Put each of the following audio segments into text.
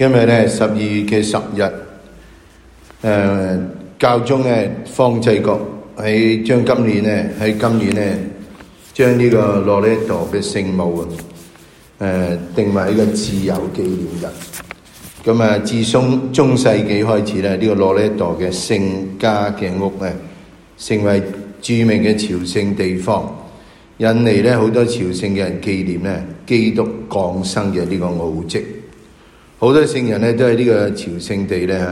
今日咧12月嘅10日，教宗咧方濟各喺今年咧將呢個羅列朵嘅聖母定為一個自由紀念日。咁啊，自中世紀開始咧，呢個羅列朵嘅聖家嘅屋咧，成為著名嘅朝聖地方，引嚟咧好多朝聖嘅人紀念咧基督降生嘅呢個奧蹟。好多聖人咧都喺呢個朝聖地咧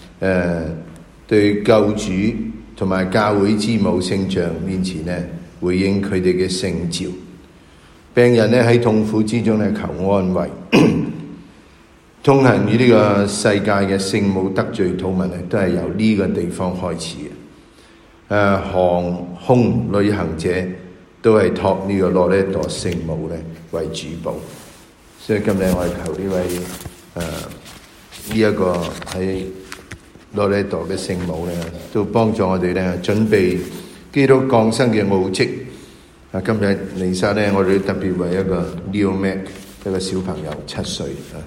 對救主同埋教會之母聖像面前咧回應佢哋嘅聖召。病人咧喺痛苦之中咧求安慰。通行於呢個世界嘅聖母得罪禱文咧，都係由呢個地方開始嘅。航空旅行者都係託呢個羅列朵聖母咧為主保。所以今日我哋求呢位呢一個喺羅列朵嘅聖母咧，都幫助我哋咧準備基督降生嘅奧蹟。今日彌撒咧，我哋特別為一個 Leo Mac 一個小朋友7歲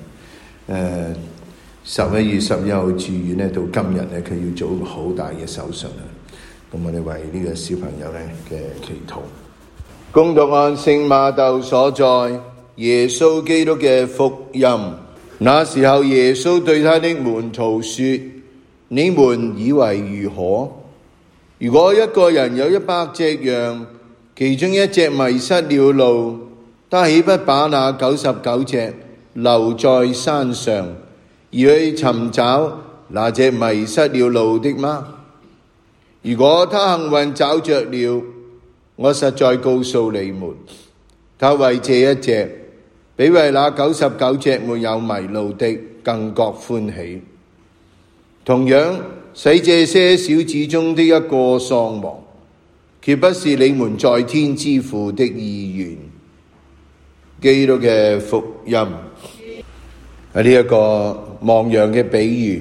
11月11號住院咧，到今日咧佢要做好大嘅手術啊！咁我哋為呢個小朋友咧嘅祈禱。恭讀按聖馬竇所載耶穌基督嘅福音。那時候耶穌對他的門徒說：你們以為如何？如果一個人有100隻羊，其中一隻迷失了路，他豈不把那99隻留在山上，而去尋找那隻迷失了路的嗎？如果他幸運找着了，我實在告訴你們，他為這一隻比為那99隻沒有迷路的更覺歡喜。同樣，使這些小子中的一個喪亡，決不是你們在天之父的意願。基督嘅福音。喺呢一個亡羊嘅比喻，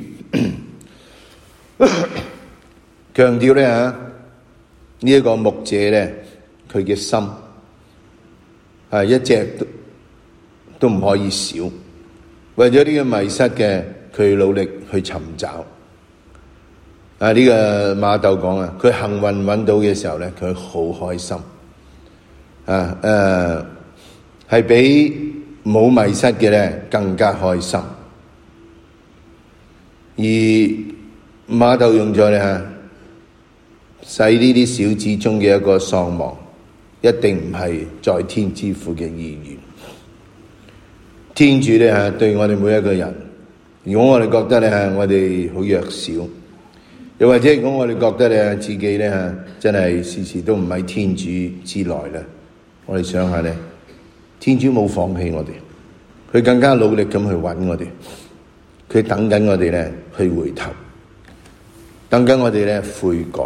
強調咧呢一個牧者咧，佢嘅心係一隻都唔可以少，為咗呢個迷失嘅，佢努力去尋找。呢個馬竇講啊，佢幸運揾到嘅時候咧，佢好開心。係比冇迷失嘅咧更加開心。而馬竇用咗咧使呢啲小子中嘅一個喪亡，一定唔係在天之父嘅意願。天主咧對我哋每一個人，如果我哋覺得咧我哋好弱小，又或者如果我哋覺得咧自己咧真係時時都唔喺天主之內咧，我哋想下咧，天主冇放棄我哋，佢更加努力咁去揾我哋，佢等緊我哋咧去回頭，等緊我哋咧悔改。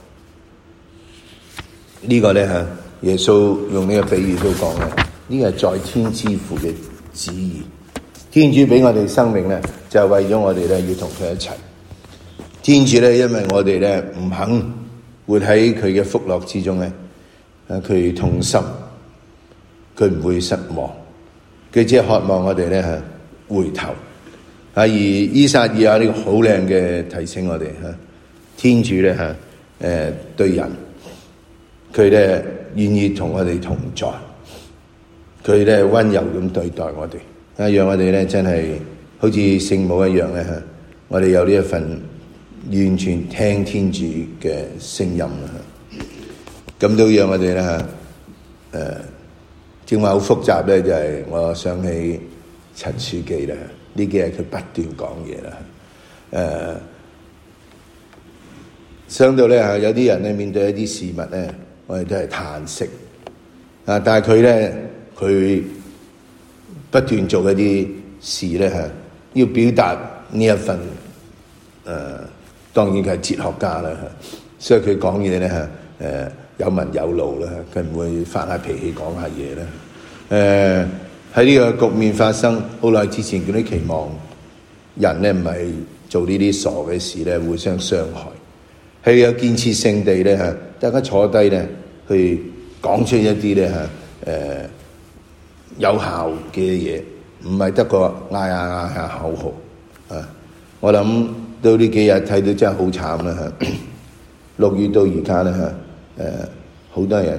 呢個咧耶穌用呢個比喻都講咧，呢個係在天之父嘅旨意。天主俾我哋生命咧，就係為咗我哋咧要同佢一齊。天主咧，因為我哋咧唔肯活喺佢嘅福樂之中咧，佢痛心，佢唔會失望，佢只係渴望我哋咧回頭。而依撒意亞呢個好靚嘅提醒我哋天主咧對人，佢咧願意同我哋同在，佢咧溫柔咁對待我哋，讓我哋咧真係好似聖母一樣咧我哋有呢一份完全聽天主嘅聲音咁都讓我哋咧正話好複雜咧，就係我想起陳樞機啦，呢幾日佢不斷講嘢啦。想到咧有啲人咧面對一啲事物咧，我哋都係嘆息但係佢不斷做一啲事咧要表達呢一份當然佢係哲學家啦，所以佢講嘢咧有文有路啦，佢唔會發下脾氣講下嘢啦。喺呢個局面發生好耐之前，佢都期望人咧唔係做呢啲傻嘅事咧，互相傷害。係有建設性地咧大家坐低咧去講出一啲咧有效嘅嘢，唔係得個嗌下口號， 我諗到呢幾日睇到真係好慘啦6月到而家咧好多人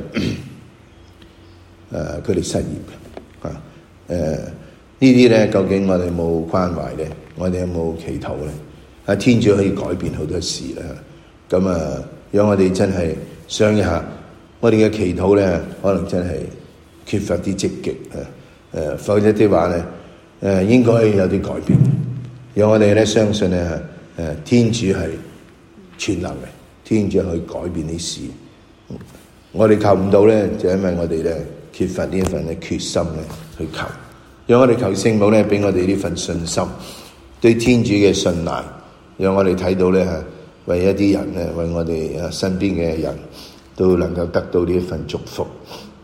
佢哋失業嘅呢啲咧，究竟我哋有冇關懷咧？我哋有冇祈禱咧？天主可以改變好多事啦。咁讓我哋真係想一下，我哋嘅祈禱咧，可能真係缺乏啲積極否則的話咧，應該有啲改變。讓我哋咧相信咧，天主係全能嘅，天主可以改變啲事。我哋求唔到咧，就因為我哋咧缺乏呢一份嘅決心咧去求。讓我哋求聖母咧，俾我哋呢份信心，對天主嘅信賴。讓我哋睇到咧，為一啲人咧，為我哋身邊嘅人都能夠得到呢一份祝福。